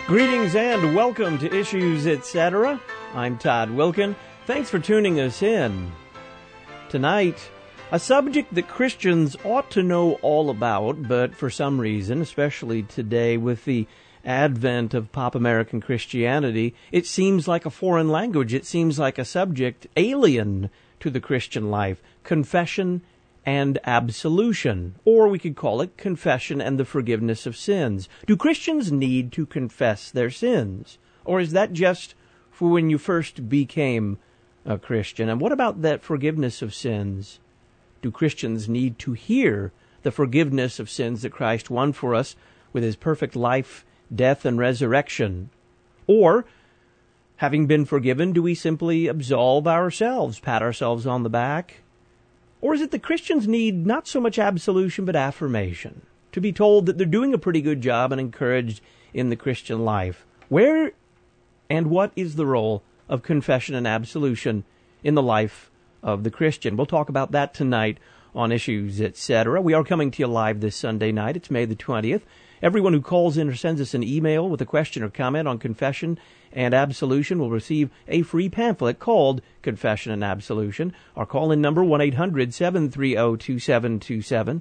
Greetings and welcome to Issues Etc. I'm Todd Wilkin. Thanks for tuning us in. Tonight, a subject that Christians ought to know all about, but for some reason, especially today with the advent of pop American Christianity, it seems like a foreign language. It seems like a subject alien to the Christian life. Confession and absolution, or we could call it confession and the forgiveness of sins. Do Christians need to confess their sins? Or is that just for when you first became a Christian? And what about that forgiveness of sins? Do Christians need to hear the forgiveness of sins that Christ won for us with his perfect life, death, and resurrection? Or, having been forgiven, do we simply absolve ourselves, pat ourselves on the back? Or is it that Christians need not so much absolution but affirmation, to be told that they're doing a pretty good job and encouraged in the Christian life? Where and what is the role of confession and absolution in the life of the Christian? We'll talk about that tonight on Issues Etc. We are coming to you live this Sunday night. It's May the 20th. Everyone who calls in or sends us an email with a question or comment on confession and absolution will receive a free pamphlet called Confession and Absolution. Our call-in number, 1-800-730-2727,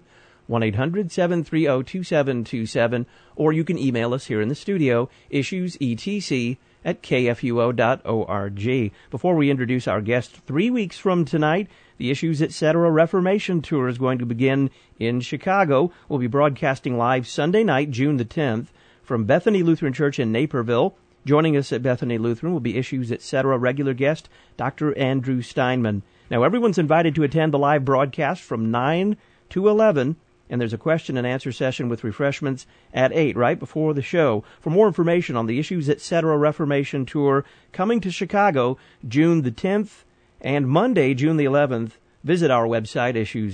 1-800-730-2727, or you can email us here in the studio, issuesetc@kfuo.org. Before we introduce our guest, 3 weeks from tonight, the Issues Etc. Reformation Tour is going to begin in Chicago. We'll be broadcasting live Sunday night, June the 10th, from Bethany Lutheran Church in Naperville. Joining us at Bethany Lutheran will be Issues Etc. regular guest, Dr. Andrew Steinman. Now, everyone's invited to attend the live broadcast from 9 to 11, and there's a question and answer session with refreshments at 8, right before the show. For more information on the Issues Etc. Reformation Tour coming to Chicago, June the 10th and Monday, June the 11th, visit our website,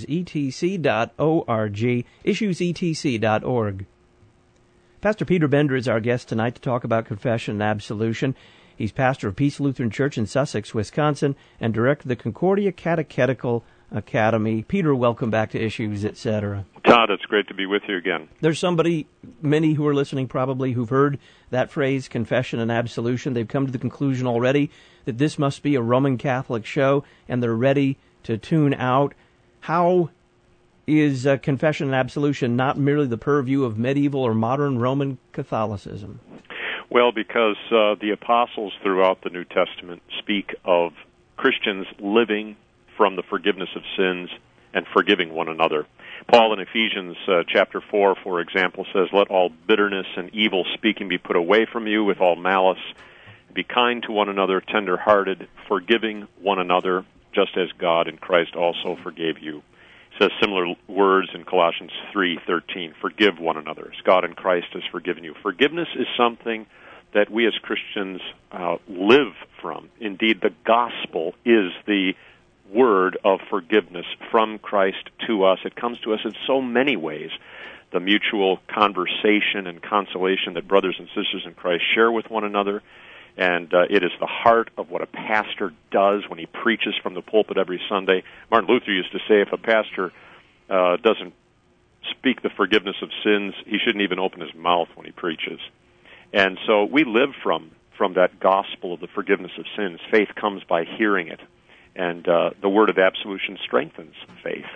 issuesetc.org, issuesetc.org. Pastor Peter Bender is our guest tonight to talk about confession and absolution. He's pastor of Peace Lutheran Church in Sussex, Wisconsin, and director of the Concordia Catechetical Academy. Peter, welcome back to Issues, Etc. Todd, it's great to be with you again. There's many who are listening probably, who've heard that phrase, confession and absolution. They've come to the conclusion already that this must be a Roman Catholic show, and they're ready to tune out. How is confession and absolution not merely the purview of medieval or modern Roman Catholicism? Well, because the apostles throughout the New Testament speak of Christians living from the forgiveness of sins and forgiving one another. Paul in Ephesians chapter 4, for example, says, "Let all bitterness and evil speaking be put away from you with all malice. Be kind to one another, tender-hearted, forgiving one another, just as God in Christ also forgave you." It says similar words in Colossians 3:13, "Forgive one another, as God in Christ has forgiven you." Forgiveness is something that we as Christians live from. Indeed, the gospel is the word of forgiveness from Christ to us. It comes to us in so many ways. The mutual conversation and consolation that brothers and sisters in Christ share with one another, and it is the heart of what a pastor does when he preaches from the pulpit every Sunday. Martin Luther used to say if a pastor doesn't speak the forgiveness of sins, he shouldn't even open his mouth when he preaches. And so we live from that gospel of the forgiveness of sins. Faith comes by hearing it, and the word of absolution strengthens faith.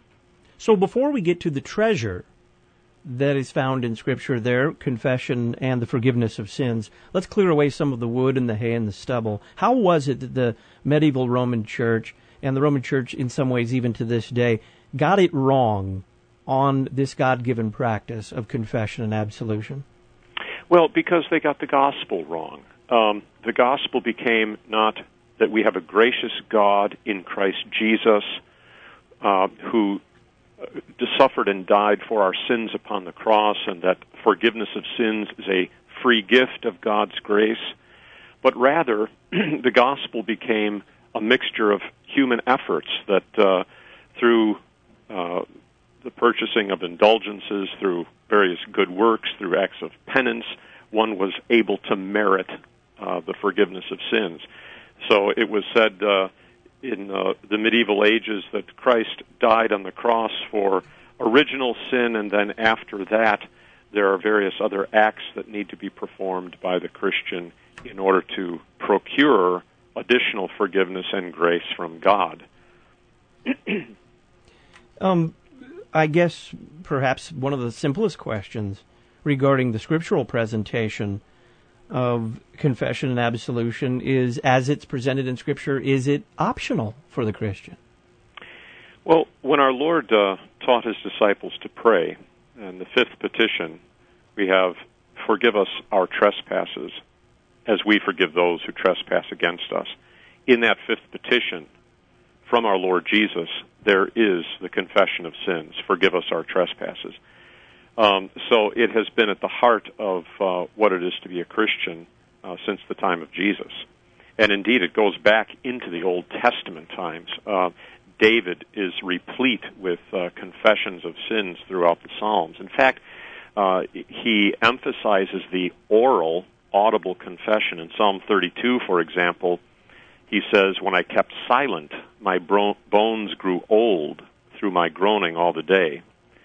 So before we get to the treasure that is found in Scripture there, confession and the forgiveness of sins, let's clear away some of the wood and the hay and the stubble. How was it that the medieval Roman Church, and the Roman Church in some ways even to this day, got it wrong on this God-given practice of confession and absolution? Well, because they got the gospel wrong. The gospel became not that we have a gracious God in Christ Jesus who suffered and died for our sins upon the cross, and that forgiveness of sins is a free gift of God's grace. But rather, the gospel became a mixture of human efforts that through the purchasing of indulgences, through various good works, through acts of penance, one was able to merit the forgiveness of sins. So it was said in the medieval ages that Christ died on the cross for original sin, and then after that there are various other acts that need to be performed by the Christian in order to procure additional forgiveness and grace from God. I guess perhaps one of the simplest questions regarding the scriptural presentation of confession and absolution is, as it's presented in Scripture, is it optional for the Christian? Well, when our Lord taught His disciples to pray, in the fifth petition, we have, forgive us our trespasses as we forgive those who trespass against us. In that fifth petition from our Lord Jesus, there is the confession of sins. Forgive us our trespasses. So it has been at the heart of what it is to be a Christian since the time of Jesus. And indeed, it goes back into the Old Testament times. David is replete with confessions of sins throughout the Psalms. In fact, he emphasizes the oral, audible confession. In Psalm 32, for example, he says, when I kept silent, my bones grew old through my groaning all the day.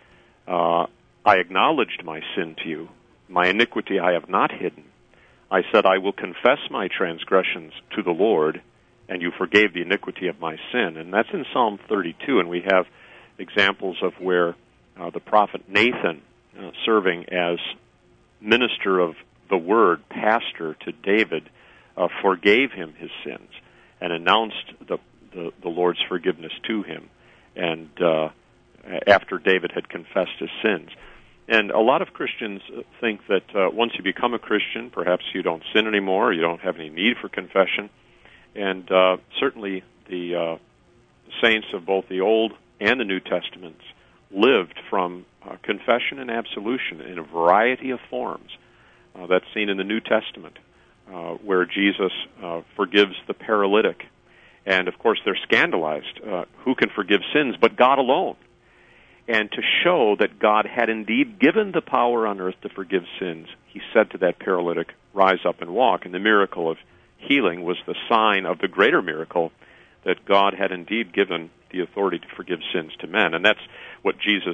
I acknowledged my sin to you. My iniquity I have not hidden. I said, I will confess my transgressions to the Lord, and you forgave the iniquity of my sin. And that's in Psalm 32, and we have examples of where the prophet Nathan, serving as minister of the word, pastor to David, forgave him his sins and announced the Lord's forgiveness to him, and after David had confessed his sins. And a lot of Christians think that once you become a Christian, perhaps you don't sin anymore, you don't have any need for confession. And certainly the saints of both the Old and the New Testaments lived from confession and absolution in a variety of forms. That's seen in the New Testament, where Jesus forgives the paralytic. And, of course, they're scandalized. Who can forgive sins but God alone? And to show that God had indeed given the power on earth to forgive sins, he said to that paralytic, rise up and walk. And the miracle of healing was the sign of the greater miracle that God had indeed given the authority to forgive sins to men. And that's what Jesus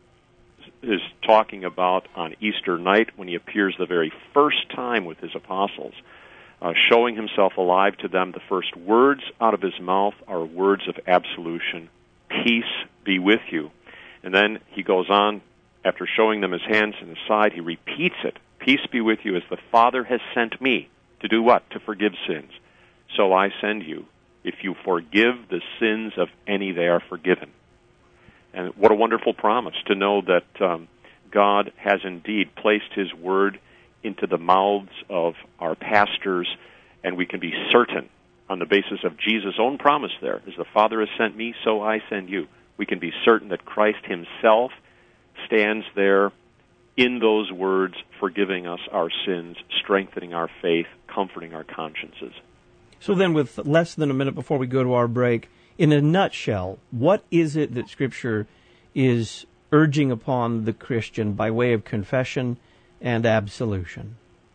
is talking about on Easter night when he appears the very first time with his apostles, showing himself alive to them. The first words out of his mouth are words of absolution. Peace be with you. And then he goes on, after showing them his hands and his side, he repeats it. Peace be with you, as the Father has sent me. To do what? To forgive sins. So I send you. If you forgive the sins of any, they are forgiven. And what a wonderful promise to know that God has indeed placed his word into the mouths of our pastors, and we can be certain on the basis of Jesus' own promise there, as the Father has sent me, so I send you. We can be certain that Christ himself stands there in those words, forgiving us our sins, strengthening our faith, comforting our consciences. So then, with less than a minute before we go to our break, in a nutshell, what is it that Scripture is urging upon the Christian by way of confession and absolution?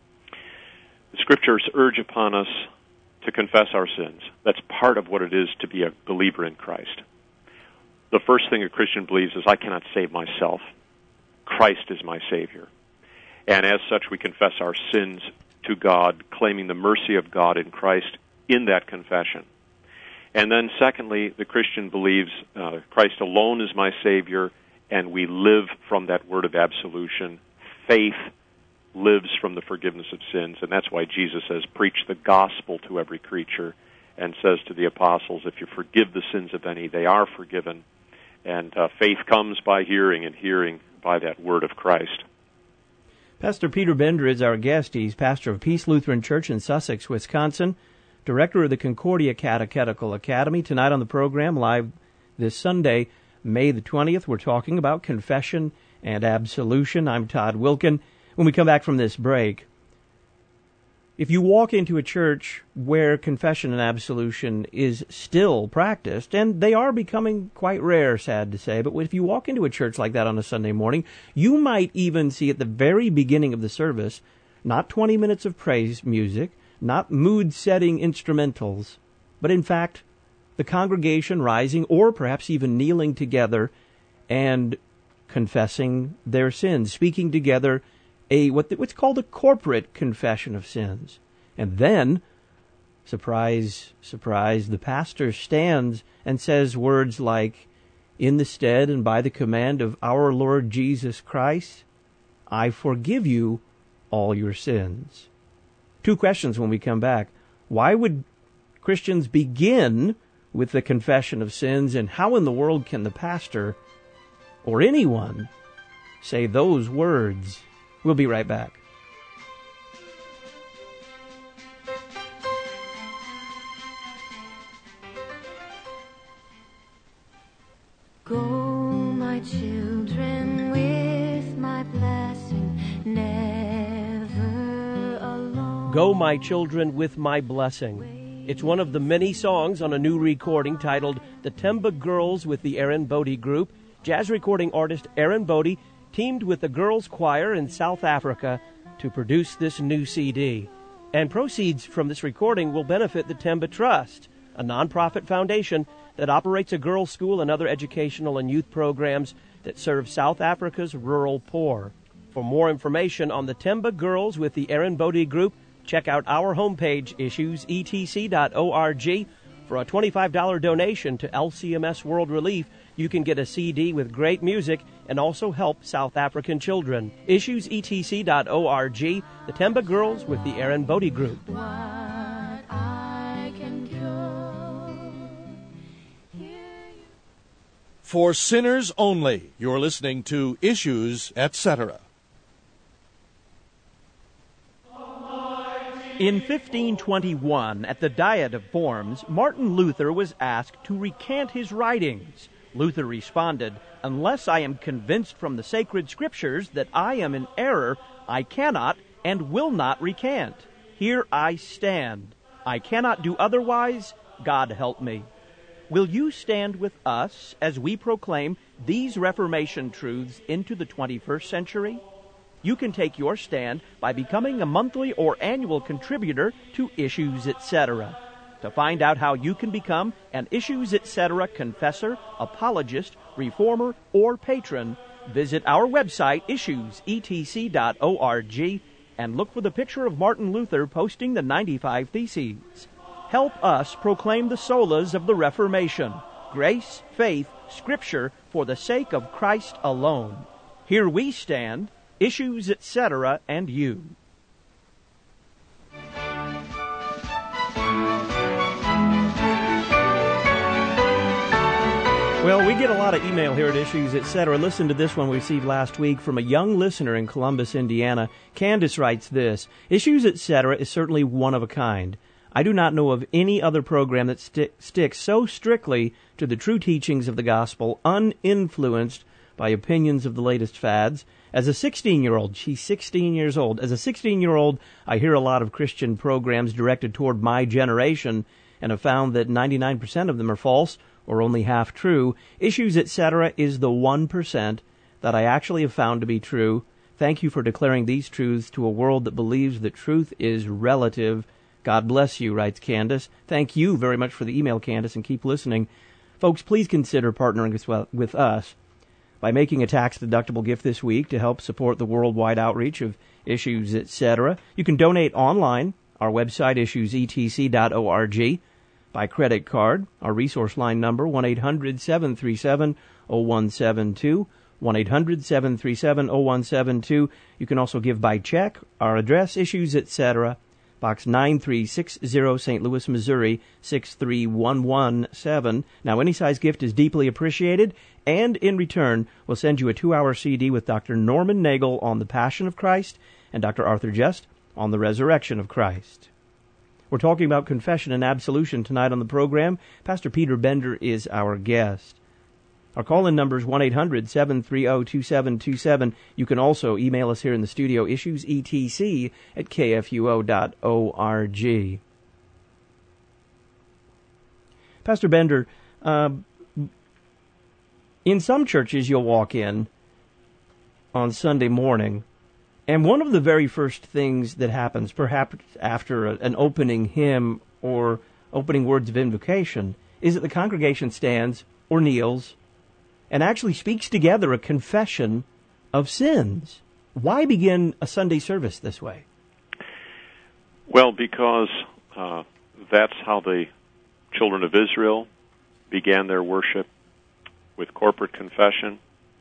The Scriptures urge upon us to confess our sins. That's part of what it is to be a believer in Christ. The first thing a Christian believes is, I cannot save myself. Christ is my Savior. And as such, we confess our sins to God, claiming the mercy of God in Christ in that confession. And then secondly, the Christian believes Christ alone is my Savior, and we live from that word of absolution. Faith lives from the forgiveness of sins, and that's why Jesus says, preach the gospel to every creature, and says to the apostles, if you forgive the sins of any, they are forgiven. And faith comes by hearing, and hearing by that word of Christ. Pastor Peter Bender is our guest. He's pastor of Peace Lutheran Church in Sussex, Wisconsin, director of the Concordia Catechetical Academy. Tonight on the program, live this Sunday, May the 20th, we're talking about confession and absolution. I'm Todd Wilkin. When we come back from this break, if you walk into a church where confession and absolution is still practiced, and they are becoming quite rare, sad to say, but if you walk into a church like that on a Sunday morning, you might even see at the very beginning of the service, not 20 minutes of praise music, not mood-setting instrumentals, but in fact, the congregation rising or perhaps even kneeling together and confessing their sins, speaking together what's called a corporate confession of sins. And then, surprise, surprise, the pastor stands and says words like, "In the stead and by the command of our Lord Jesus Christ, I forgive you all your sins." Two questions when we come back. Why would Christians begin with the confession of sins, and how in the world can the pastor or anyone say those words? We'll be right back. Go, my children, with my blessing, never alone. Go, my children, with my blessing. It's one of the many songs on a new recording titled The Temba Girls with the Aaron Bodie Group. Jazz recording artist Aaron Bodie teamed with the Girls Choir in South Africa to produce this new CD. And proceeds from this recording will benefit the Temba Trust, a nonprofit foundation that operates a girls' school and other educational and youth programs that serve South Africa's rural poor. For more information on the Temba Girls with the Aaron Bodie Group, check out our homepage, issuesetc.org. For a $25 donation to LCMS World Relief, you can get a CD with great music and also help South African children. Issuesetc.org, the Temba Girls with the Aaron Bodie Group. What I can cure. For sinners only, you're listening to Issues, Etc. In 1521, at the Diet of Worms, Martin Luther was asked to recant his writings. Luther responded, "Unless I am convinced from the sacred scriptures that I am in error, I cannot and will not recant. Here I stand. I cannot do otherwise. God help me." Will you stand with us as we proclaim these Reformation truths into the 21st century? You can take your stand by becoming a monthly or annual contributor to Issues Etc. To find out how you can become an Issues Etc. confessor, apologist, reformer, or patron, visit our website, issuesetc.org, and look for the picture of Martin Luther posting the 95 Theses. Help us proclaim the solas of the Reformation: grace, faith, Scripture, for the sake of Christ alone. Here we stand, Issues Etc. and you. Well, we get a lot of email here at Issues Etc. Listen to this one we received last week from a young listener in Columbus, Indiana. Candace writes this: Issues Etc. is certainly one of a kind. I do not know of any other program that sticks so strictly to the true teachings of the gospel, uninfluenced by opinions of the latest fads. As a 16-year-old, she's 16 years old. As a 16-year-old, I hear a lot of Christian programs directed toward my generation and have found that 99% of them are false or only half true. Issues Etc. is the 1% that I actually have found to be true. Thank you for declaring these truths to a world that believes that truth is relative. God bless you, writes Candace. Thank you very much for the email, Candace, and keep listening. Folks, please consider partnering with us by making a tax-deductible gift this week to help support the worldwide outreach of Issues Etc. You can donate online, our website, issuesetc.org, by credit card. Our resource line number, 1-800-737-0172, 1-800-737-0172. You can also give by check. Our address, Issues Etc., Box 9360, St. Louis, Missouri, 63117. Now, any size gift is deeply appreciated, and in return, we'll send you a 2-hour CD with Dr. Norman Nagel on the Passion of Christ and Dr. Arthur Just on the Resurrection of Christ. We're talking about confession and absolution tonight on the program. Pastor Peter Bender is our guest. Our call-in number is 1-800-730-2727. You can also email us here in the studio, issuesetc@kfuo.org. Pastor Bender, in some churches you'll walk in on Sunday morning, and one of the very first things that happens, perhaps after an opening hymn or opening words of invocation, is that the congregation stands or kneels and actually speaks together a confession of sins. Why begin a Sunday service this way? Well, because that's how the children of Israel began their worship, with corporate confession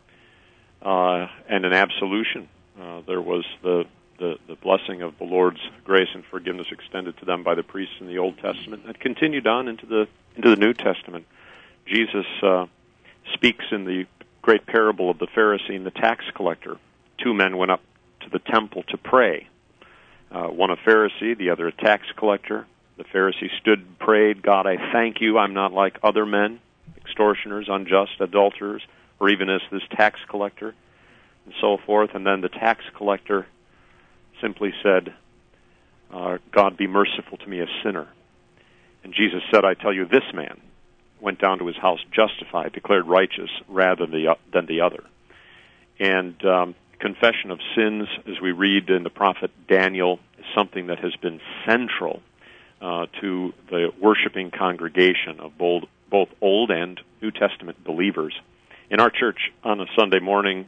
and an absolution. There was the blessing of the Lord's grace and forgiveness extended to them by the priests in the Old Testament. That continued on into the New Testament. Jesus speaks in the great parable of the Pharisee and the tax collector. Two men went up to the temple to pray. One a Pharisee, the other a tax collector. The Pharisee stood and prayed, "God, I thank you I'm not like other men, extortioners, unjust, adulterers, or even as this tax collector," and so forth. And then the tax collector simply said, "God, be merciful to me, a sinner." And Jesus said, "I tell you, this man went down to his house justified, declared righteous, rather than the other." And confession of sins, as we read in the prophet Daniel, is something that has been central to the worshiping congregation of both Old and New Testament believers. In our church on a Sunday morning,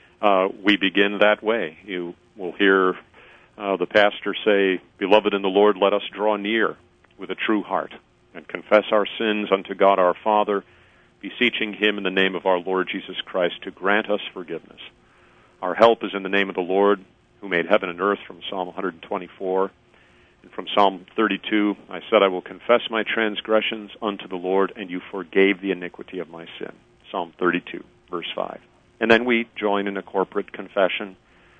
we begin that way. You will hear the pastor say, "Beloved in the Lord, let us draw near with a true heart and confess our sins unto God our Father, beseeching Him in the name of our Lord Jesus Christ to grant us forgiveness. Our help is in the name of the Lord, who made heaven and earth," from Psalm 124. And from Psalm 32, "I said, I will confess my transgressions unto the Lord, and you forgave the iniquity of my sin." Psalm 32, verse 5. And then we join in a corporate confession.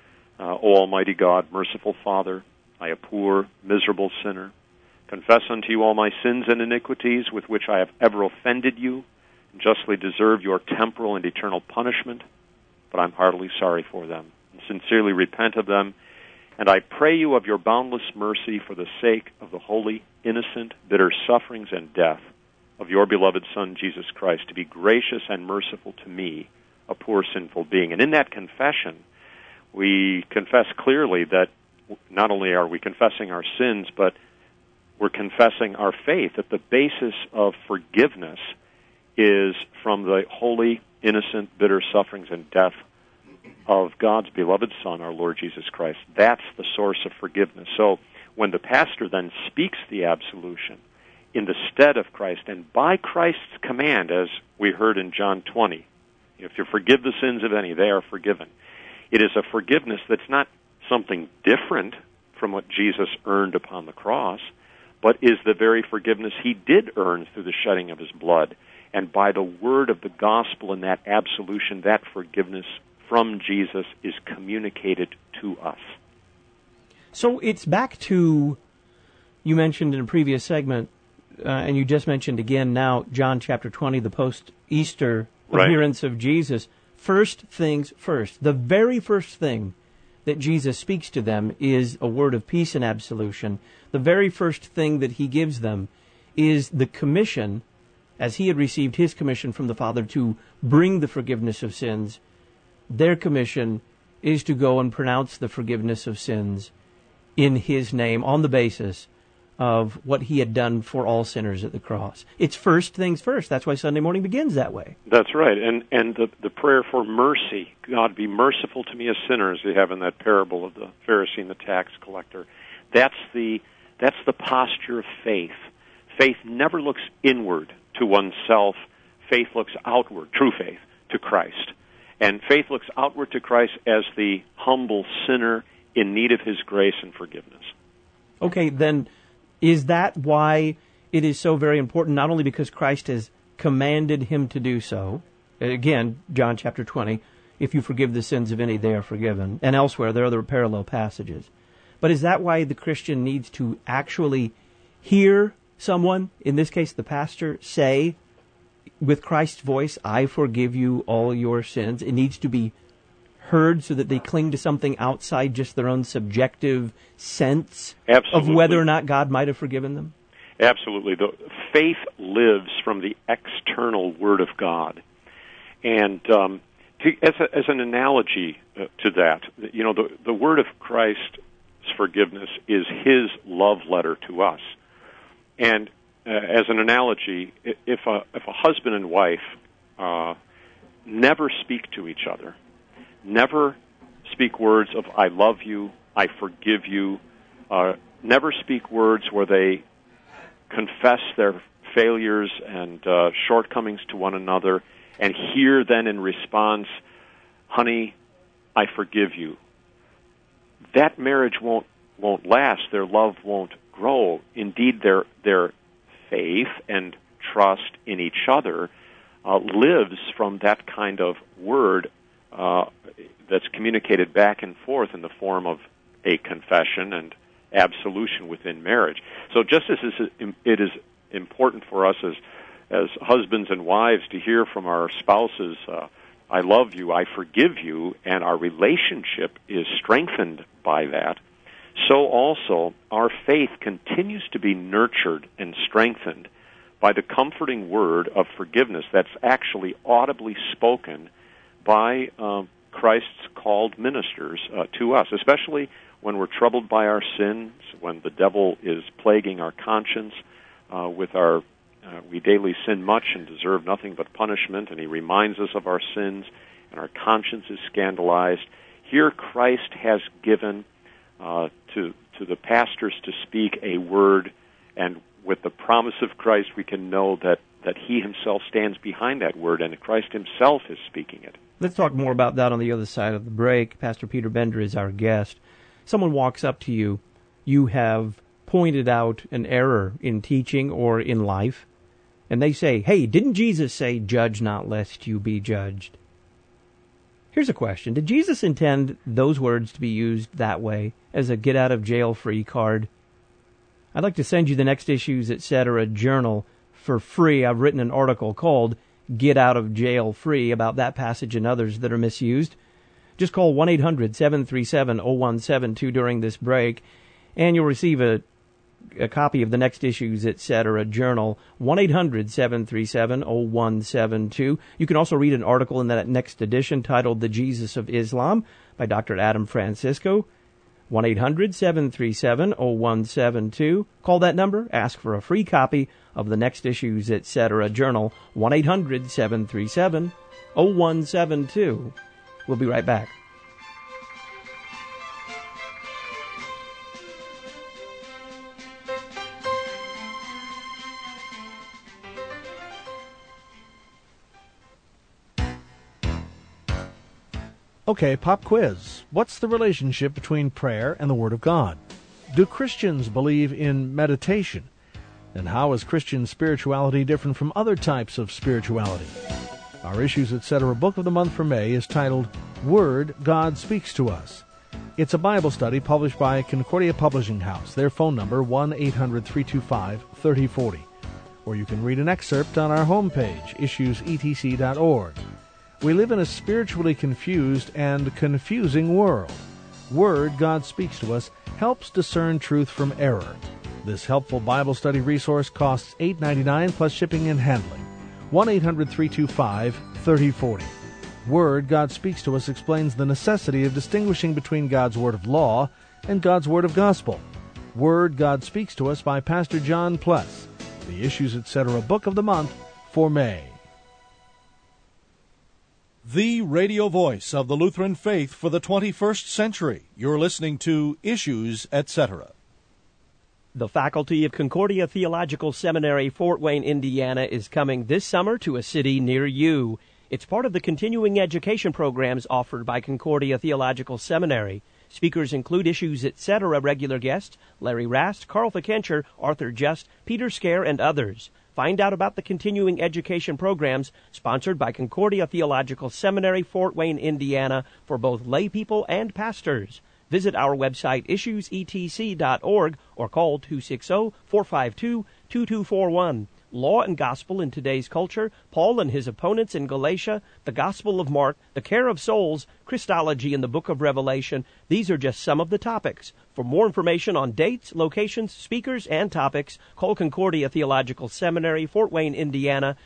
"O Almighty God, merciful Father, I, a poor, miserable sinner, confess unto you all my sins and iniquities with which I have ever offended you, and justly deserve your temporal and eternal punishment, but I'm heartily sorry for them, and sincerely repent of them. And I pray you of your boundless mercy for the sake of the holy, innocent, bitter sufferings and death of your beloved Son, Jesus Christ, to be gracious and merciful to me, a poor sinful being." And in that confession, we confess clearly that not only are we confessing our sins, but we're confessing our faith, that the basis of forgiveness is from the holy, innocent, bitter sufferings and death of God's beloved Son, our Lord Jesus Christ. That's the source of forgiveness. So when the pastor then speaks the absolution in the stead of Christ and by Christ's command, as we heard in John 20, if you forgive the sins of any, they are forgiven. It is a forgiveness that's not something different from what Jesus earned upon the cross, but is the very forgiveness he did earn through the shedding of his blood. And by the word of the gospel and that absolution, that forgiveness from Jesus is communicated to us. So it's back to, you mentioned in a previous segment, and you just mentioned again now, John chapter 20, the post-Easter appearance of Jesus. First things first. The very first thing that Jesus speaks to them is a word of peace and absolution. The very first thing that he gives them is the commission, as he had received his commission from the Father to bring the forgiveness of sins. Their commission is to go and pronounce the forgiveness of sins in his name on the basis of what he had done for all sinners at the cross. It's first things first. That's why Sunday morning begins that way. That's right. And the prayer for mercy, "God, be merciful to me, a sinner," as they have in that parable of the Pharisee and the tax collector. That's the posture of faith. Faith never looks inward to oneself. Faith looks outward, true faith, to Christ. And faith looks outward to Christ as the humble sinner in need of his grace and forgiveness. Okay, then is that why it is so very important, not only because Christ has commanded him to do so, again, John chapter 20, "If you forgive the sins of any, they are forgiven," and elsewhere, there are other parallel passages. But is that why the Christian needs to actually hear someone, in this case the pastor, say, with Christ's voice, "I forgive you all your sins"? It needs to be heard so that they cling to something outside just their own subjective sense Absolutely. of whether or not God might have forgiven them? Absolutely. The faith lives from the external Word of God. And as an analogy to that, you know, the Word of Christ's forgiveness is his love letter to us. And as an analogy, if a husband and wife never speak to each other. Never speak words of "I love you," "I forgive you." Never speak words where they confess their failures and shortcomings to one another, and hear then in response, "Honey, I forgive you." That marriage won't last. Their love won't grow. Indeed, their faith and trust in each other lives from that kind of word that's communicated back and forth in the form of a confession and absolution within marriage. So just as it is important for us as husbands and wives to hear from our spouses, "I love you, I forgive you," and our relationship is strengthened by that, so also our faith continues to be nurtured and strengthened by the comforting word of forgiveness that's actually audibly spoken by Christ's called ministers to us, especially when we're troubled by our sins, when the devil is plaguing our conscience with our we daily sin much and deserve nothing but punishment, and he reminds us of our sins, and our conscience is scandalized. Here Christ has given to the pastors to speak a word, and with the promise of Christ we can know that he himself stands behind that word, and Christ himself is speaking it. Let's talk more about that on the other side of the break. Pastor Peter Bender is our guest. Someone walks up to you, you have pointed out an error in teaching or in life, and they say, "Hey, didn't Jesus say, 'Judge not lest you be judged'?" Here's a question. Did Jesus intend those words to be used that way, as a get-out-of-jail-free card? I'd like to send you the Next Issues, Etc. journal for free. I've written an article called "Get Out of Jail Free" about that passage and others that are misused. Just call 1-800-737-0172 during this break, and you'll receive a copy of the Next Issues, Etc. journal, 1-800-737-0172. You can also read an article in that next edition titled "The Jesus of Islam" by Dr. Adam Francisco, 1-800-737-0172. Call that number, ask for a free copy of the Next Issues, Etc. journal, 1-800-737-0172. We'll be right back. Okay, pop quiz. What's the relationship between prayer and the Word of God? Do Christians believe in meditation? And how is Christian spirituality different from other types of spirituality? Our Issues, Etc. book of the month for May is titled Word God Speaks to Us. It's a Bible study published by Concordia Publishing House. Their phone number, 1-800-325-3040. Or you can read an excerpt on our homepage, issuesetc.org. We live in a spiritually confused and confusing world. Word God Speaks to Us helps discern truth from error. This helpful Bible study resource costs $8.99 plus shipping and handling. 1-800-325-3040. Word God Speaks to Us explains the necessity of distinguishing between God's Word of Law and God's Word of Gospel. Word God Speaks to Us by Pastor John Pless. The Issues, Etc. book of the month for May. The radio voice of the Lutheran faith for the 21st century. You're listening to Issues, Etc. The faculty of Concordia Theological Seminary, Fort Wayne, Indiana, is coming this summer to a city near you. It's part of the continuing education programs offered by Concordia Theological Seminary. Speakers include Issues, Etc. regular guests Larry Rast, Carl Fikencher, Arthur Just, Peter Scare, and others. Find out about the continuing education programs sponsored by Concordia Theological Seminary, Fort Wayne, Indiana, for both lay people and pastors. Visit our website, issuesetc.org, or call 260-452-2241. Law and Gospel in Today's Culture, Paul and His Opponents in Galatia, the Gospel of Mark, the Care of Souls, Christology in the Book of Revelation. These are just some of the topics. For more information on dates, locations, speakers, and topics, call Concordia Theological Seminary, Fort Wayne, Indiana,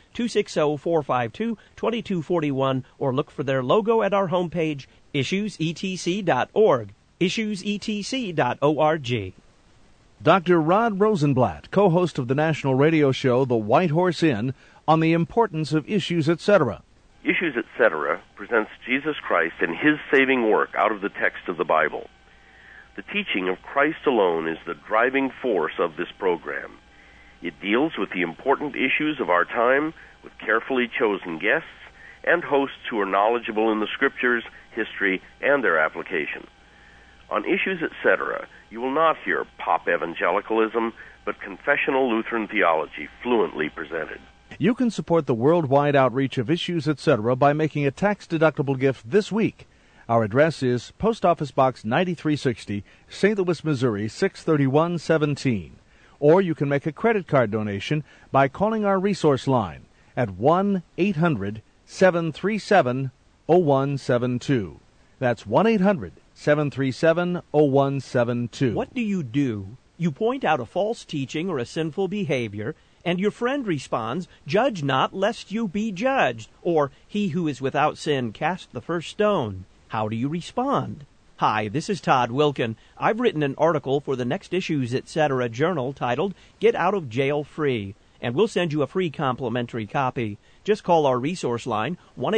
260-452-2241, or look for their logo at our homepage, issuesetc.org, issuesetc.org. Dr. Rod Rosenblatt, co-host of the national radio show The White Horse Inn, on the importance of Issues, Etc. Issues, Etc. presents Jesus Christ and His saving work out of the text of the Bible. The teaching of Christ alone is the driving force of this program. It deals with the important issues of our time with carefully chosen guests and hosts who are knowledgeable in the Scriptures, history, and their application. On Issues, Etc., you will not hear pop evangelicalism, but confessional Lutheran theology fluently presented. You can support the worldwide outreach of Issues, Etc. by making a tax-deductible gift this week. Our address is Post Office Box 9360, St. Louis, Missouri 63117. Or you can make a credit card donation by calling our resource line at 1-800-737-0172. That's 1-800-737-0172. What do? You point out a false teaching or a sinful behavior, and your friend responds, "Judge not, lest you be judged," or "He who is without sin cast the first stone." How do you respond? Hi, this is Todd Wilkin. I've written an article for the Next Issues, Etc. journal titled Get Out of Jail Free, and we'll send you a free complimentary copy. Just call our resource line,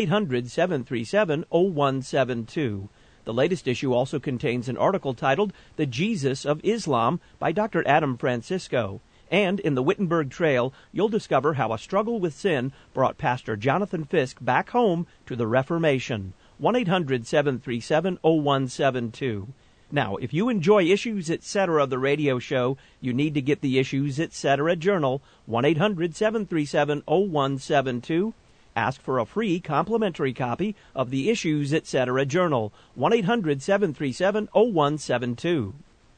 1-800-737-0172. The latest issue also contains an article titled The Jesus of Islam by Dr. Adam Francisco. And in the Wittenberg Trail, you'll discover how a struggle with sin brought Pastor Jonathan Fisk back home to the Reformation. 1-800-737-0172. Now, if you enjoy Issues, Etc., the radio show, you need to get the Issues, Etc. journal, 1-800-737-0172. Ask for a free complimentary copy of the Issues, Etc. journal, 1-800-737-0172.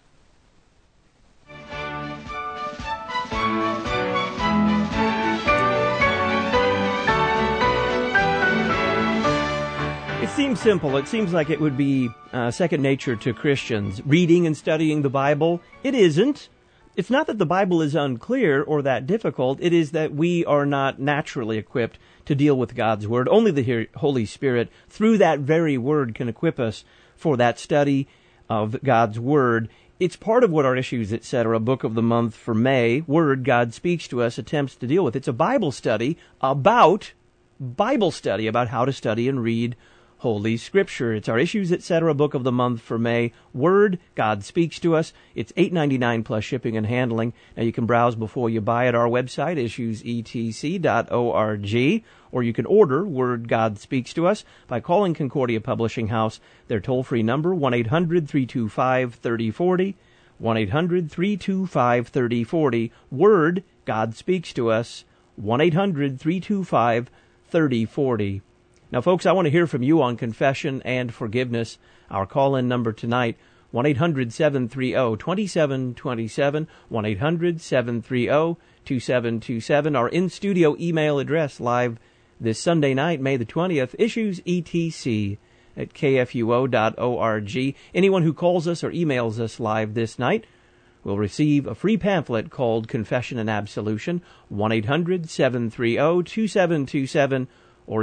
It seems simple. It seems like it would be second nature to Christians. Reading and studying the Bible, it isn't. It's not that the Bible is unclear or that difficult. It is that we are not naturally equipped to deal with God's Word. Only the Holy Spirit, through that very Word, can equip us for that study of God's Word. It's part of what our Issues, Etc., Book of the Month for May, Word God Speaks to Us, attempts to deal with. It's a Bible study about how to study and read Holy Scripture. It's our Issues, Etc. Book of the Month for May. Word, God Speaks to Us. It's $8.99 plus shipping and handling. Now you can browse before you buy at our website, issuesetc.org, or you can order Word, God Speaks to Us by calling Concordia Publishing House. Their toll-free number, 1-800-325-3040, 1-800-325-3040. Word, God Speaks to Us, 1-800-325-3040. Now, folks, I want to hear from you on confession and forgiveness. Our call-in number tonight, 1-800-730-2727, 1-800-730-2727. Our in-studio email address live this Sunday night, May the 20th, issuesetc@kfuo.org. Anyone who calls us or emails us live this night will receive a free pamphlet called Confession and Absolution, 1-800-730-2727, or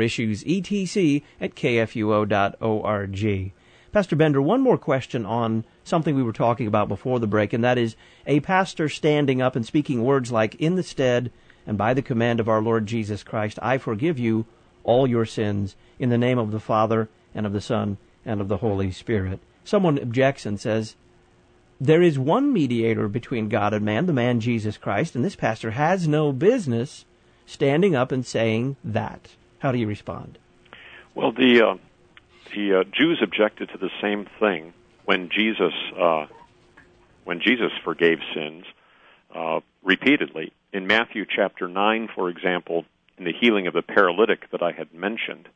issuesetc@kfuo.org. Pastor Bender, one more question on something we were talking about before the break, and that is a pastor standing up and speaking words like, "In the stead and by the command of our Lord Jesus Christ, I forgive you all your sins, in the name of the Father and of the Son and of the Holy Spirit." Someone objects and says, there is one mediator between God and man, the man Jesus Christ, and this pastor has no business standing up and saying that. How do you respond? Well, the Jews objected to the same thing when Jesus forgave sins repeatedly. In Matthew chapter 9, for example, in the healing of the paralytic that I had mentioned,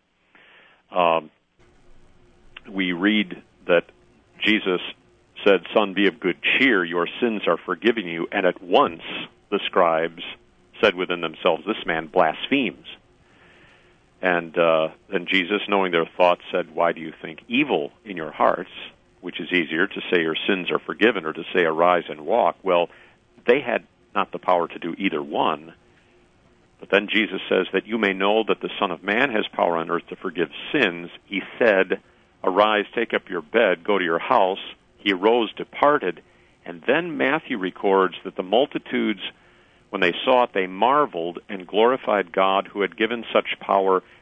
we read that Jesus said, "Son, be of good cheer, your sins are forgiven you." And at once the scribes said within themselves, "This man blasphemes." And then Jesus, knowing their thoughts, said, "Why do you think evil in your hearts? Which is easier, to say your sins are forgiven or to say arise and walk?" Well, they had not the power to do either one. But then Jesus says, "That you may know that the Son of Man has power on earth to forgive sins," he said, "Arise, take up your bed, go to your house." He arose, departed. And then Matthew records that the multitudes, when they saw it, they marveled and glorified God who had given such power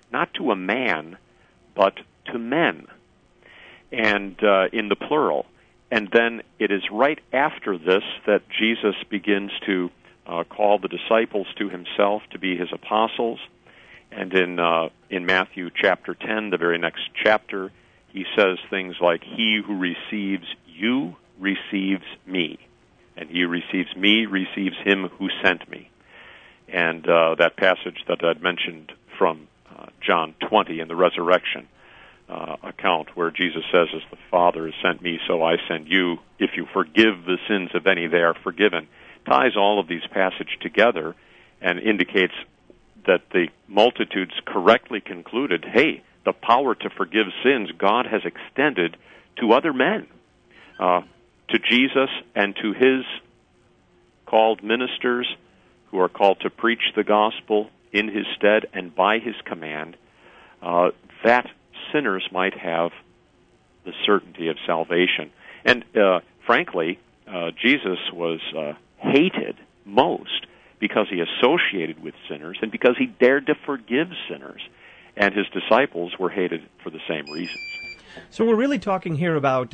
not to a man, but to men, and in the plural. And then it is right after this that Jesus begins to call the disciples to himself to be his apostles. And in Matthew chapter 10, the very next chapter, he says things like, "He who receives you receives me, and he who receives me receives him who sent me." And that passage that I'd mentioned from John 20 in the resurrection account, where Jesus says, "As the Father has sent me, so I send you. If you forgive the sins of any, they are forgiven," ties all of these passages together and indicates that the multitudes correctly concluded, hey, the power to forgive sins God has extended to other men, to Jesus and to his called ministers who are called to preach the gospel in his stead and by his command, that sinners might have the certainty of salvation. And frankly, Jesus was hated most because he associated with sinners and because he dared to forgive sinners. And his disciples were hated for the same reasons. So we're really talking here about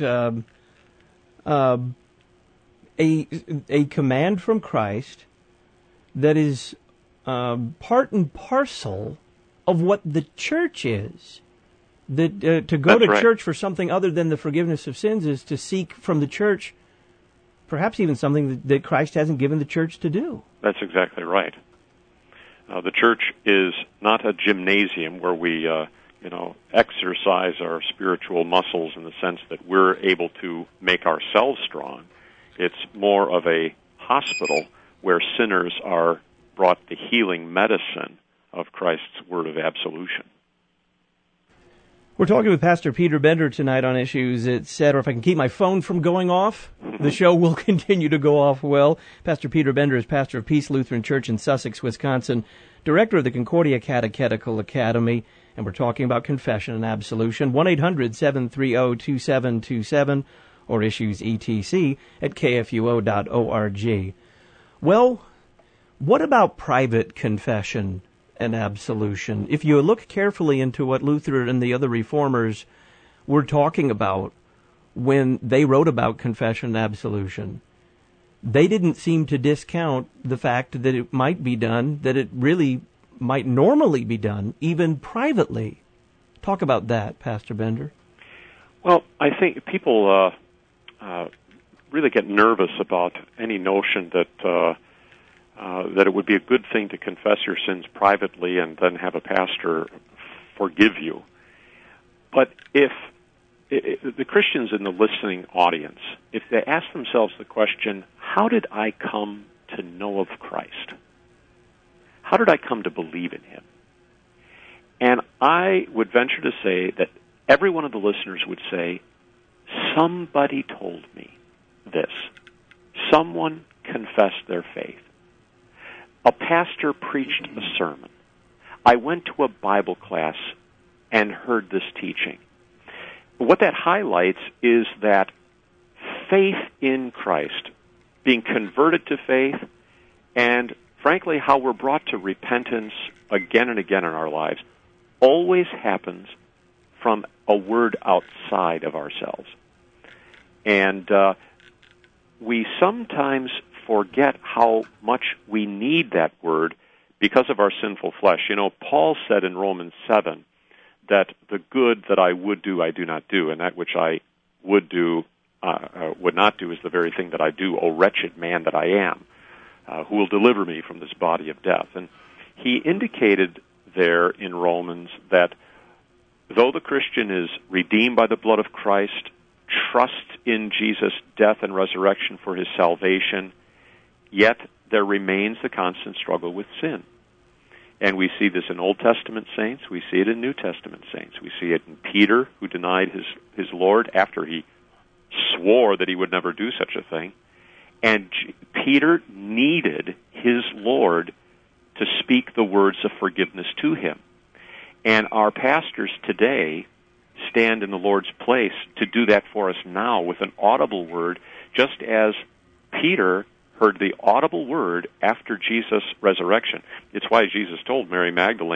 a command from Christ that is part and parcel of what the church is. That to go That's to right. church for something other than the forgiveness of sins is to seek from the church perhaps even something that Christ hasn't given the church to do. That's exactly right. The church is not a gymnasium where we, exercise our spiritual muscles in the sense that we're able to make ourselves strong. It's more of a hospital where sinners are brought the healing medicine of Christ's word of absolution. We're talking with Pastor Peter Bender tonight on Issues, etc. If I can keep my phone from going off, the show will continue to go off well. Pastor Peter Bender is pastor of Peace Lutheran Church in Sussex, Wisconsin, director of the Concordia Catechetical Academy, and we're talking about confession and absolution. 1-800-730-2727 or Issues ETC at kfuo.org. Well, what about private confession and absolution? If you look carefully into what Luther and the other reformers were talking about when they wrote about confession and absolution, they didn't seem to discount the fact that it might be done, that it really might normally be done, even privately. Talk about that, Pastor Bender. Well, I think people really get nervous about any notion that it would be a good thing to confess your sins privately and then have a pastor forgive you. But if the Christians in the listening audience, if they ask themselves the question, how did I come to know of Christ? How did I come to believe in him? And I would venture to say that every one of the listeners would say, somebody told me this. Someone confessed their faith. A pastor preached a sermon. I went to a Bible class and heard this teaching. What that highlights is that faith in Christ, being converted to faith, and frankly, how we're brought to repentance again and again in our lives, always happens from a word outside of ourselves. And we sometimes forget how much we need that word because of our sinful flesh. You know, Paul said in Romans 7 that the good that I would do, I do not do, and that which I would do, would not do is the very thing that I do, O wretched man that I am, who will deliver me from this body of death. And he indicated there in Romans that though the Christian is redeemed by the blood of Christ, trusts in Jesus' death and resurrection for his salvation, yet there remains the constant struggle with sin. And we see this in Old Testament saints. We see it in New Testament saints. We see it in Peter, who denied his Lord after he swore that he would never do such a thing. And Peter needed his Lord to speak the words of forgiveness to him. And our pastors today stand in the Lord's place to do that for us now with an audible word, just as Peter heard the audible word after Jesus' resurrection. It's why Jesus told Mary Magdalene,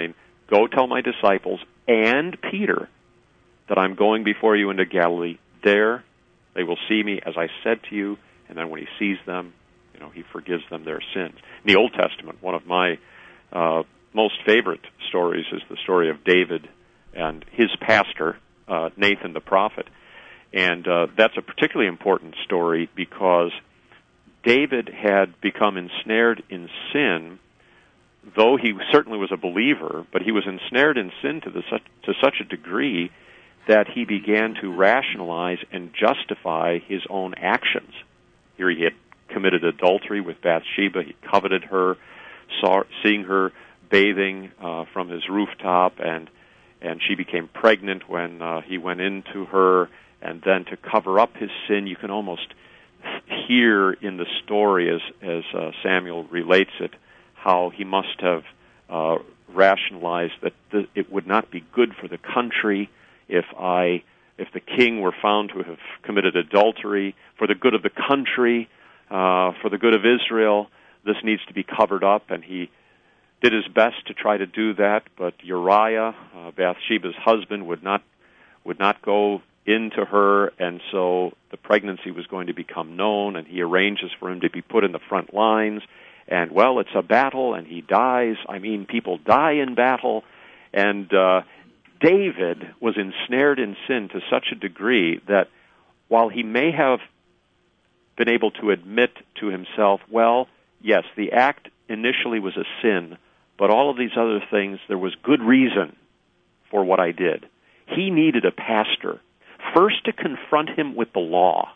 Go tell my disciples and Peter that I'm going before you into Galilee. There they will see me as I said to you, and then when he sees them, he forgives them their sins. In the Old Testament, one of my most favorite stories is the story of David and his pastor, Nathan the prophet. And that's a particularly important story because David had become ensnared in sin, though he certainly was a believer, but he was ensnared in sin to such a degree that he began to rationalize and justify his own actions. Here he had committed adultery with Bathsheba. He coveted her, seeing her bathing from his rooftop, and she became pregnant when he went into her. And then to cover up his sin, you can almost hear in the story as Samuel relates it, how he must have rationalized that it would not be good for the country if the king were found to have committed adultery. For the good of the country, for the good of Israel, this needs to be covered up, and he did his best to try to do that, but Uriah, Bathsheba's husband, would not go into her, and so the pregnancy was going to become known, and he arranges for him to be put in the front lines, and, well, it's a battle, and he dies. I mean, people die in battle, and David was ensnared in sin to such a degree that while he may have been able to admit to himself, well, yes, the act initially was a sin, but all of these other things, there was good reason for what I did. He needed a pastor, first to confront him with the law,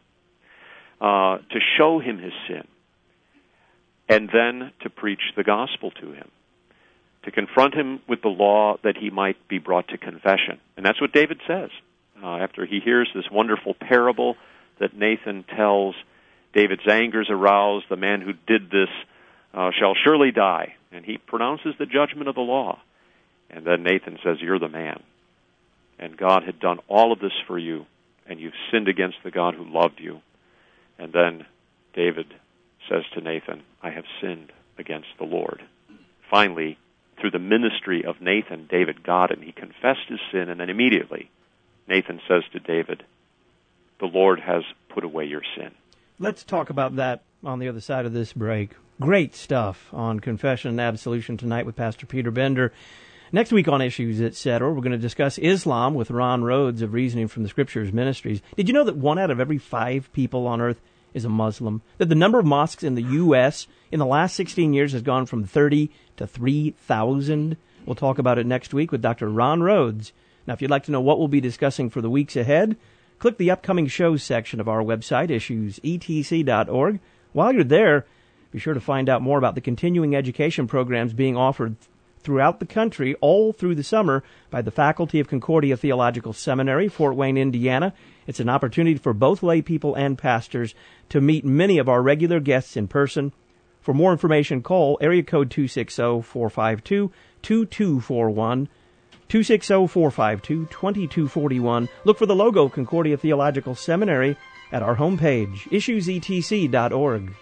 to show him his sin, and then to preach the gospel to him, to confront him with the law that he might be brought to confession. And that's what David says. After he hears this wonderful parable that Nathan tells, David's anger is aroused, the man who did this shall surely die. And he pronounces the judgment of the law. And then Nathan says, you're the man. And God had done all of this for you, and you've sinned against the God who loved you. And then David says to Nathan, I have sinned against the Lord. Finally, through the ministry of Nathan, David got it, and he confessed his sin, and then immediately Nathan says to David, the Lord has put away your sin. Let's talk about that on the other side of this break. Great stuff on confession and absolution tonight with Pastor Peter Bender. Next week on Issues, Etc., we're going to discuss Islam with Ron Rhodes of Reasoning from the Scriptures Ministries. Did you know that 1 out of every 5 people on earth is a Muslim? That the number of mosques in the U.S. in the last 16 years has gone from 30 to 3,000? We'll talk about it next week with Dr. Ron Rhodes. Now, if you'd like to know what we'll be discussing for the weeks ahead, click the upcoming shows section of our website, issuesetc.org. While you're there, be sure to find out more about the continuing education programs being offered throughout the country all through the summer by the faculty of Concordia Theological Seminary, Fort Wayne, Indiana. It's an opportunity for both lay people and pastors to meet many of our regular guests in person. For more information, call area code 260-452-2241, 260-452-2241. Look for the logo Concordia Theological Seminary at our homepage, issuesetc.org.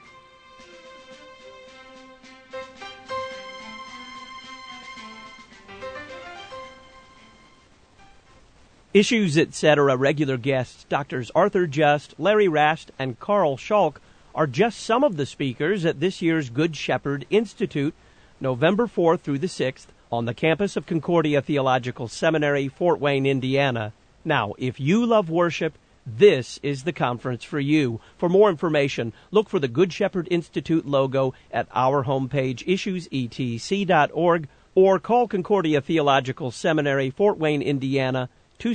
Issues, Etc. regular guests, Drs. Arthur Just, Larry Rast, and Carl Schalk are just some of the speakers at this year's Good Shepherd Institute, November 4th through the 6th, on the campus of Concordia Theological Seminary, Fort Wayne, Indiana. Now, if you love worship, this is the conference for you. For more information, look for the Good Shepherd Institute logo at our homepage, issuesetc.org, or call Concordia Theological Seminary, Fort Wayne, Indiana,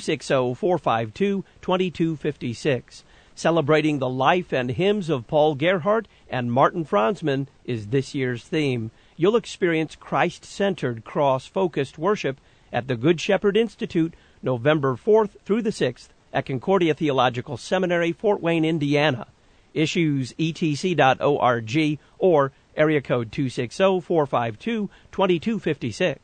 260-452-2256. Celebrating the life and hymns of Paul Gerhardt and Martin Franzman is this year's theme. You'll experience Christ-centered, cross-focused worship at the Good Shepherd Institute, November 4th through the 6th at Concordia Theological Seminary, Fort Wayne, Indiana. IssuesETC.org or area code 260-452-2256.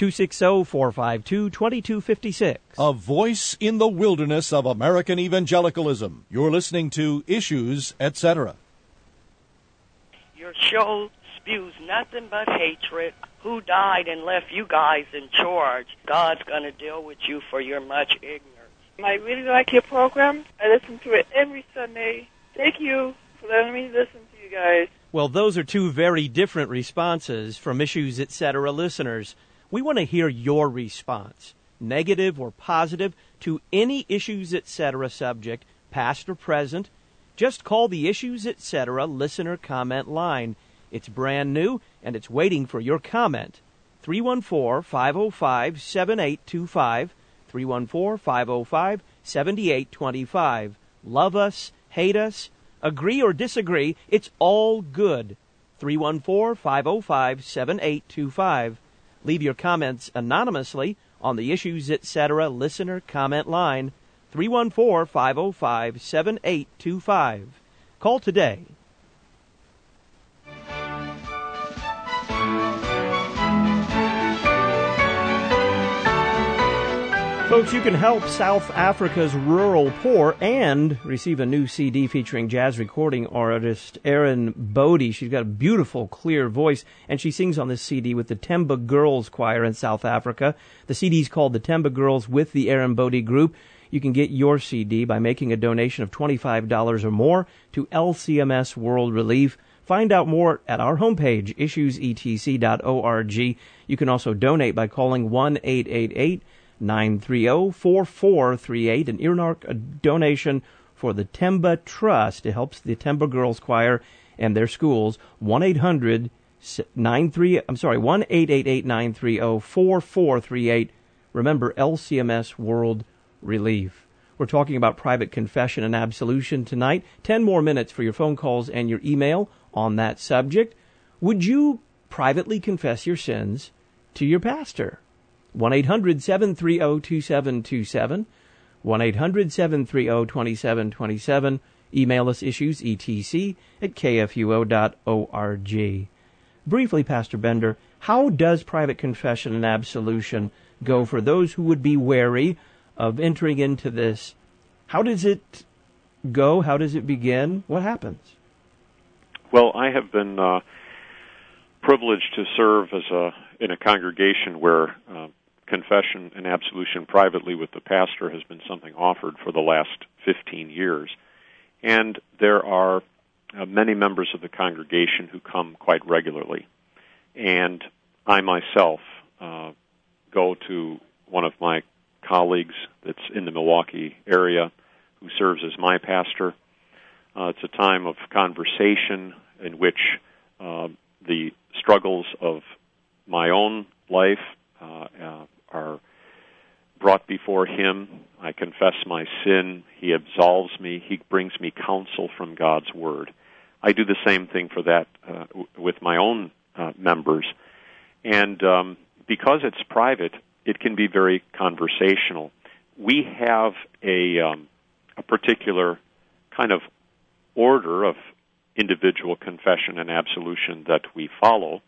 260-452-2256. A voice in the wilderness of American evangelicalism. You're listening to Issues, Etc. Your show spews nothing but hatred. who died and left you guys in charge. God's going to deal with you for your much ignorance. I really like your program. I listen to it every Sunday. Thank you for letting me listen to you guys. Well, those are two very different responses from Issues Etc. listeners. We want to hear your response, negative or positive, to any Issues Etc. subject, past or present. Just call the Issues Etc. listener comment line. It's brand new, and it's waiting for your comment. 314-505-7825, 314-505-7825. Love us, hate us, agree or disagree, it's all good. 314-505-7825. Leave your comments anonymously on the Issues Etc. listener comment line, 314-505-7825. Call today. Folks, you can help South Africa's rural poor and receive a new CD featuring jazz recording artist Erin Bodie. She's got a beautiful, clear voice, and she sings on this CD with the Temba Girls Choir in South Africa. The CD is called The Temba Girls with the Erin Bodie Group. You can get your CD by making a donation of $25 or more to LCMS World Relief. Find out more at our homepage, issuesetc.org. You can also donate by calling 1-888-930-4438 and earmark a donation for the Temba Trust. It helps the Temba Girls Choir and their schools. 1-888-930-4438. Remember, LCMS World Relief. We're talking about private confession and absolution tonight. 10 more minutes for your phone calls and your email on that subject. Would you privately confess your sins to your pastor? 1-800-730-2727, 1-800-730-2727. Email us issuesetc@kfuo.org. Briefly, Pastor Bender, how does private confession and absolution go for those who would be wary of entering into this? How does it go? How does it begin? What happens? Well, I have been privileged to serve in a congregation where confession and absolution privately with the pastor has been something offered for the last 15 years. And there are many members of the congregation who come quite regularly. And I myself go to one of my colleagues that's in the Milwaukee area who serves as my pastor. It's a time of conversation in which the struggles of my own life are brought before him. I confess my sin. He absolves me. He brings me counsel from God's Word. I do the same thing for that with my own members. And because it's private, it can be very conversational. We have a particular kind of order of individual confession and absolution that we follow.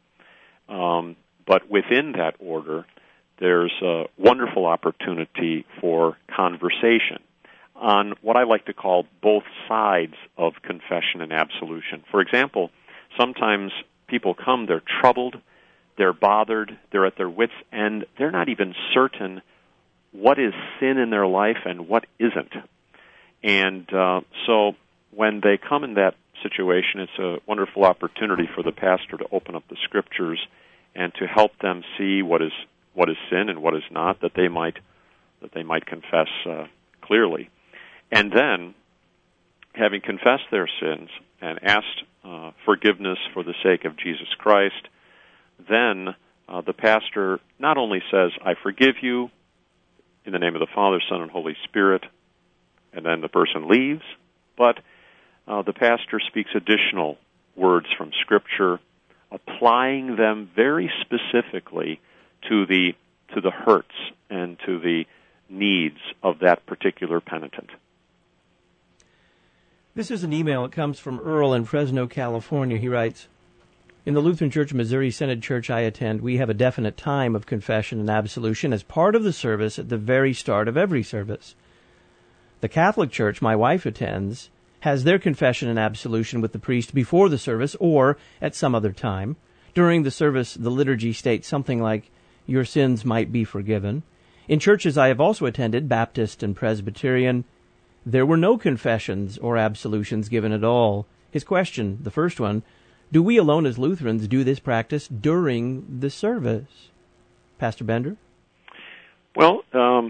But within that order, there's a wonderful opportunity for conversation on what I like to call both sides of confession and absolution. For example, sometimes people come, they're troubled, they're bothered, they're at their wits' end, they're not even certain what is sin in their life and what isn't. And so when they come in that situation, it's a wonderful opportunity for the pastor to open up the Scriptures and to help them see what is sin and what is not, that they might confess clearly. And then, having confessed their sins and asked forgiveness for the sake of Jesus Christ, then the pastor not only says, "I forgive you in the name of the Father, Son, and Holy Spirit," and then the person leaves, but the pastor speaks additional words from Scripture, applying them very specifically to the hurts and to the needs of that particular penitent. This is an email. It comes from Earl in Fresno, California. He writes, "In the Lutheran Church Missouri Synod Church I attend, we have a definite time of confession and absolution as part of the service at the very start of every service. The Catholic Church my wife attends has their confession and absolution with the priest before the service or at some other time. During the service, the liturgy states something like, "Your sins might be forgiven." In churches I have also attended, Baptist and Presbyterian, there were no confessions or absolutions given at all. His question, the first one, do we alone as Lutherans do this practice during the service? Pastor Bender? Well,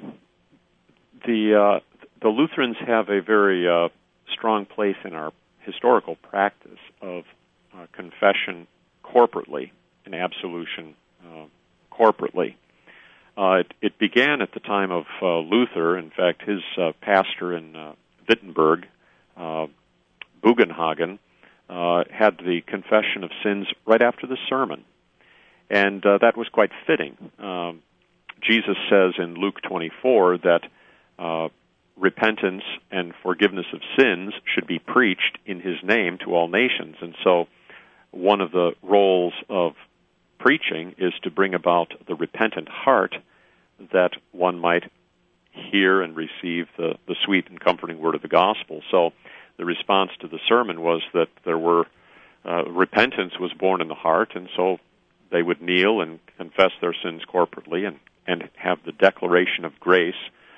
the Lutherans have a very strong place in our historical practice of confession corporately and absolution corporately. It began at the time of Luther. In fact, his pastor in Wittenberg, Bugenhagen, had the confession of sins right after the sermon. And that was quite fitting. Jesus says in Luke 24 that repentance and forgiveness of sins should be preached in his name to all nations. And so one of the roles of preaching is to bring about the repentant heart that one might hear and receive the sweet and comforting word of the gospel. So the response to the sermon was that there were repentance was born in the heart, and so they would kneel and confess their sins corporately and have the declaration of grace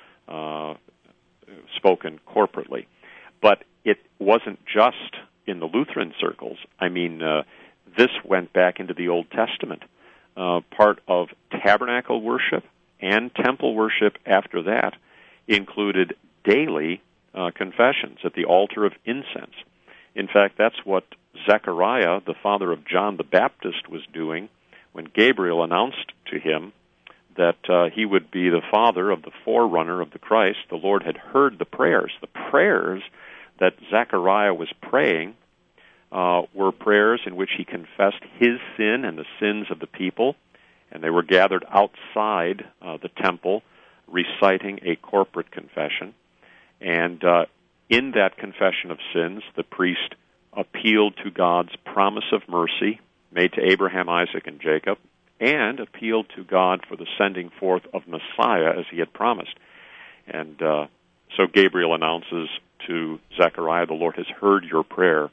spoken corporately. But it wasn't just in the Lutheran circles. I mean, this went back into the Old Testament. Part of tabernacle worship and temple worship after that included daily confessions at the altar of incense. In fact, that's what Zechariah, the father of John the Baptist, was doing when Gabriel announced to him that he would be the father of the forerunner of the Christ. The Lord had heard the prayers. The prayers that Zechariah was praying were prayers in which he confessed his sin and the sins of the people, and they were gathered outside the temple reciting a corporate confession. And in that confession of sins, the priest appealed to God's promise of mercy made to Abraham, Isaac, and Jacob, and appealed to God for the sending forth of Messiah as he had promised. And so Gabriel announces to Zechariah, the Lord has heard your prayer,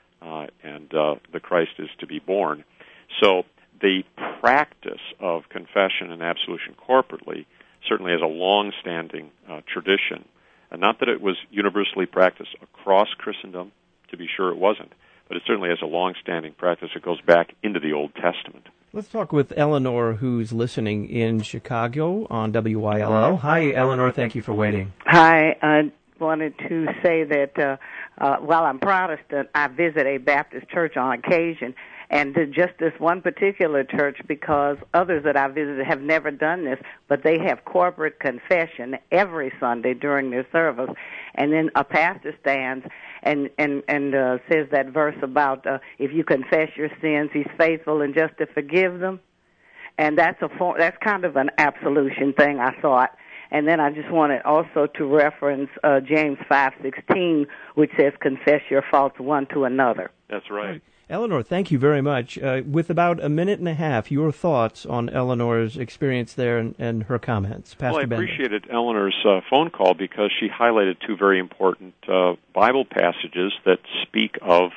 and the Christ is to be born. So the practice of confession and absolution corporately certainly has a long-standing tradition. And not that it was universally practiced across Christendom, to be sure it wasn't, but it certainly has a long-standing practice that goes back into the Old Testament. Let's talk with Eleanor, who's listening in Chicago on WYLL. Hi, Eleanor. Thank you for waiting. Hi. I wanted to say that while I'm Protestant, I visit a Baptist church on occasion, and just this one particular church, because others that I visited have never done this, but they have corporate confession every Sunday during their service, and then a pastor stands and says that verse about if you confess your sins, he's faithful and just to forgive them, and that's kind of an absolution thing, I thought. And then I just wanted also to reference James 5:16, which says, "Confess your faults one to another." That's right. Eleanor, thank you very much. With about a minute and a half, your thoughts on Eleanor's experience there and her comments. Pastor Well, I Bender. appreciated Eleanor's phone call because she highlighted two very important Bible passages that speak of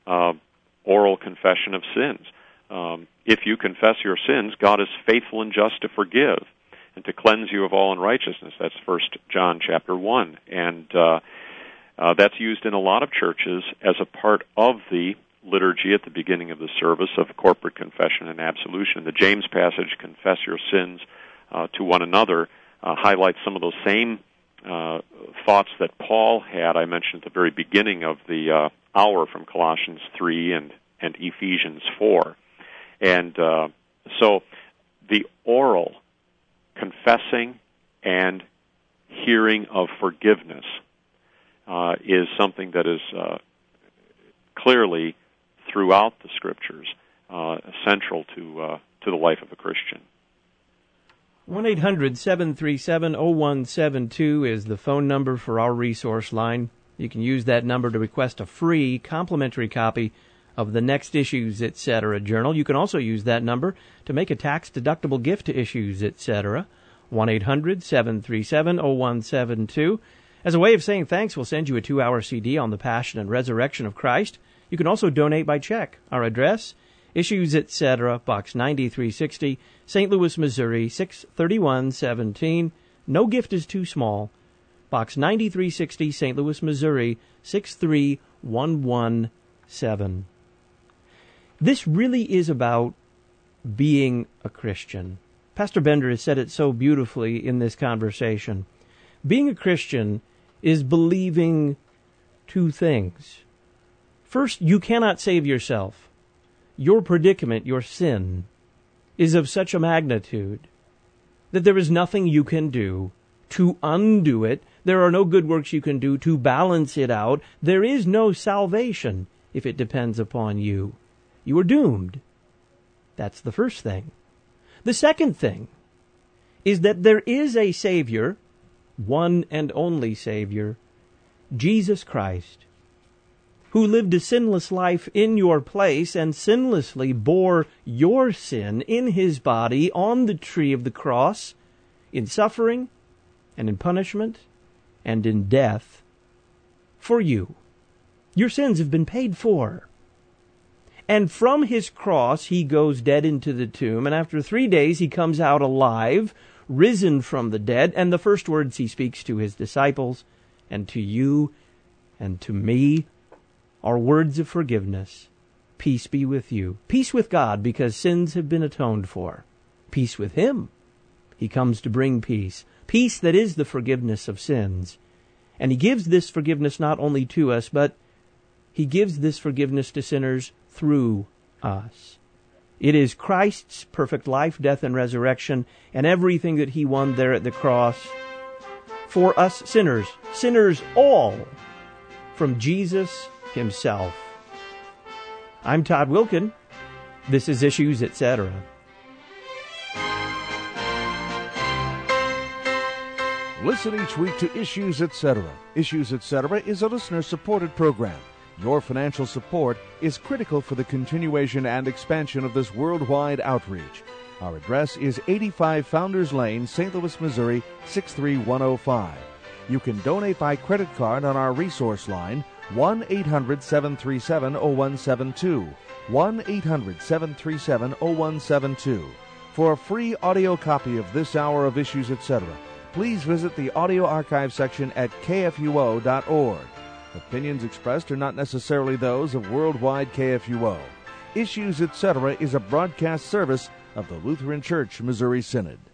oral confession of sins. If you confess your sins, God is faithful and just to forgive and to cleanse you of all unrighteousness. That's 1 John chapter 1. And that's used in a lot of churches as a part of the liturgy at the beginning of the service of corporate confession and absolution. The James passage, confess your sins to one another, highlights some of those same thoughts that Paul had, I mentioned at the very beginning of the hour from Colossians 3 and Ephesians 4. And so the oral confessing and hearing of forgiveness is something that is clearly throughout the Scriptures central to the life of a Christian. 1-800-737-0172 is the phone number for our resource line. You can use that number to request a free complimentary copy of the Next Issues, Etc. journal. You can also use that number to make a tax-deductible gift to Issues, Etc. 1-800-737-0172. As a way of saying thanks, we'll send you a 2-hour CD on the Passion and Resurrection of Christ. You can also donate by check. Our address, Issues, Etc., Box 9360, St. Louis, Missouri, 63117. No gift is too small. Box 9360, St. Louis, Missouri, 63117. This really is about being a Christian. Pastor Bender has said it so beautifully in this conversation. Being a Christian is believing two things. First, you cannot save yourself. Your predicament, your sin, is of such a magnitude that there is nothing you can do to undo it. There are no good works you can do to balance it out. There is no salvation if it depends upon you. You are doomed. That's the first thing. The second thing is that there is a Savior, one and only Savior, Jesus Christ, who lived a sinless life in your place and sinlessly bore your sin in his body on the tree of the cross, in suffering and in punishment and in death for you. Your sins have been paid for. And from his cross he goes dead into the tomb, and after 3 days he comes out alive, risen from the dead, and the first words he speaks to his disciples and to you and to me are words of forgiveness. Peace be with you. Peace with God, because sins have been atoned for. Peace with him. He comes to bring peace. Peace that is the forgiveness of sins. And he gives this forgiveness not only to us, but he gives this forgiveness to sinners through us. It is Christ's perfect life, death, and resurrection, and everything that he won there at the cross for us sinners. Sinners all, from Jesus himself. I'm Todd Wilkin. This is Issues, Etc. Listen each week to Issues, Etc. Issues, Etc. is a listener-supported program. Your financial support is critical for the continuation and expansion of this worldwide outreach. Our address is 85 Founders Lane, St. Louis, Missouri, 63105. You can donate by credit card on our resource line, 1-800-737-0172, 1-800-737-0172. For a free audio copy of this hour of Issues, Etc., please visit the audio archive section at kfuo.org. Opinions expressed are not necessarily those of Worldwide KFUO. Issues, Etc. is a broadcast service of the Lutheran Church Missouri Synod.